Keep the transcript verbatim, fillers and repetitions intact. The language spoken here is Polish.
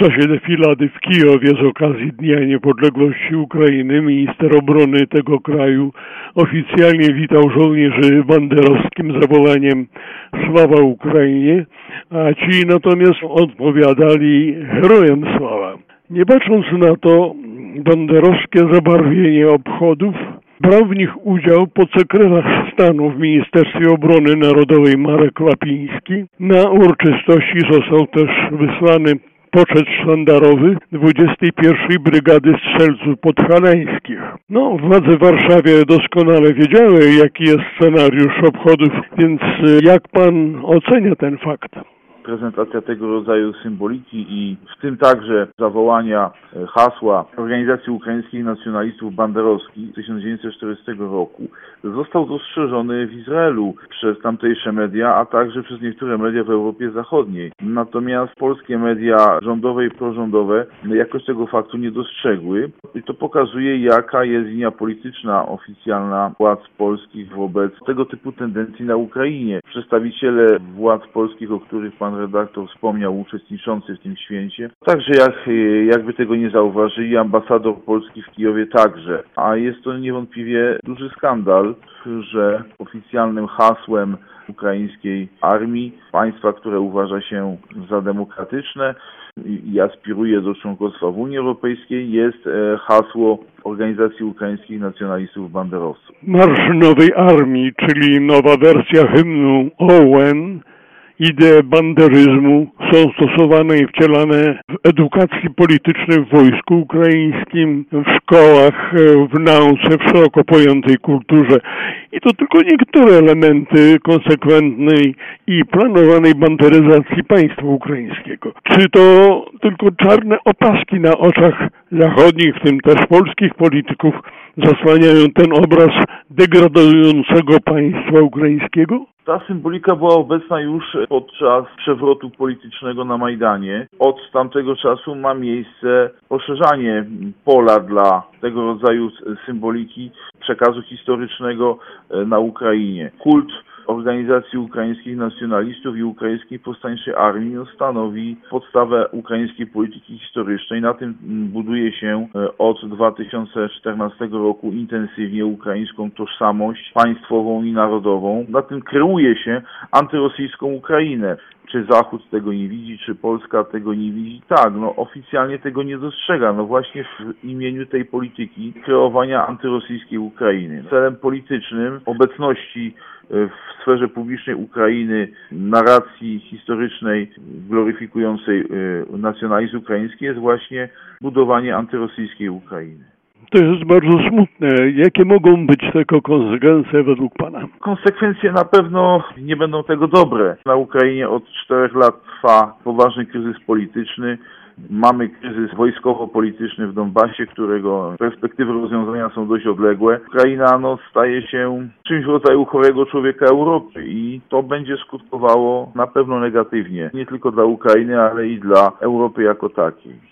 czasie defilady w Kijowie z okazji Dnia Niepodległości Ukrainy minister obrony tego kraju oficjalnie witał żołnierzy banderowskim zawołaniem "Sława Ukrainie", a ci natomiast odpowiadali "Herojem sława". Nie patrząc na to, banderowskie zabarwienie obchodów brał w nich udział podsekretarz stanu w Ministerstwie Obrony Narodowej Marek Łapiński. Na uroczystości został też wysłany poczet sztandarowy dwudziestej pierwszej Brygady Strzelców Podhalańskich. No, władze w Warszawie doskonale wiedziały, jaki jest scenariusz obchodów, więc jak pan ocenia ten fakt? Prezentacja tego rodzaju symboliki i w tym także zawołania hasła Organizacji Ukraińskich Nacjonalistów Banderowskich z tysiąc dziewięćset czterdziestego roku został dostrzeżony w Izraelu przez tamtejsze media, a także przez niektóre media w Europie Zachodniej. Natomiast polskie media rządowe i prorządowe jakoś tego faktu nie dostrzegły i to pokazuje, jaka jest linia polityczna oficjalna władz polskich wobec tego typu tendencji na Ukrainie. Przedstawiciele władz polskich, o których pan redaktor wspomniał, uczestniczący w tym święcie, także jak, jakby tego nie zauważyli, ambasador Polski w Kijowie także. A jest to niewątpliwie duży skandal, że oficjalnym hasłem ukraińskiej armii, państwa, które uważa się za demokratyczne i aspiruje do członkostwa w Unii Europejskiej, jest hasło Organizacji Ukraińskich Nacjonalistów Banderowców. Marsz Nowej Armii, czyli nowa wersja hymnu O U N, idee banderyzmu są stosowane i wcielane w edukacji politycznej w wojsku ukraińskim, w szkołach, w nauce, w szeroko pojętej kulturze. I to tylko niektóre elementy konsekwentnej i planowanej banderyzacji państwa ukraińskiego. Czy to tylko czarne opaski na oczach zachodnich, w tym też polskich polityków, zasłaniają ten obraz degradującego państwa ukraińskiego? Ta symbolika była obecna już podczas przewrotu politycznego na Majdanie. Od tamtego czasu ma miejsce poszerzanie pola dla tego rodzaju symboliki, przekazu historycznego na Ukrainie. Kult Organizacji Ukraińskich Nacjonalistów i Ukraińskiej Powstańczej Armii stanowi podstawę ukraińskiej polityki historycznej. Na tym buduje się od dwa tysiące czternastego roku intensywnie ukraińską tożsamość państwową i narodową. Na tym kreuje się antyrosyjską Ukrainę. Czy Zachód tego nie widzi, czy Polska tego nie widzi? Tak, no oficjalnie tego nie dostrzega. No właśnie w imieniu tej polityki kreowania antyrosyjskiej Ukrainy. Celem politycznym obecności w sferze publicznej Ukrainy, narracji historycznej gloryfikującej nacjonalizm ukraiński jest właśnie budowanie antyrosyjskiej Ukrainy. To jest bardzo smutne. Jakie mogą być tego konsekwencje według pana? Konsekwencje na pewno nie będą tego dobre. Na Ukrainie od czterech lat trwa poważny kryzys polityczny. Mamy kryzys wojskowo-polityczny w Donbasie, którego perspektywy rozwiązania są dość odległe. Ukraina no, staje się czymś w rodzaju chorego człowieka Europy i to będzie skutkowało na pewno negatywnie. Nie tylko dla Ukrainy, ale i dla Europy jako takiej.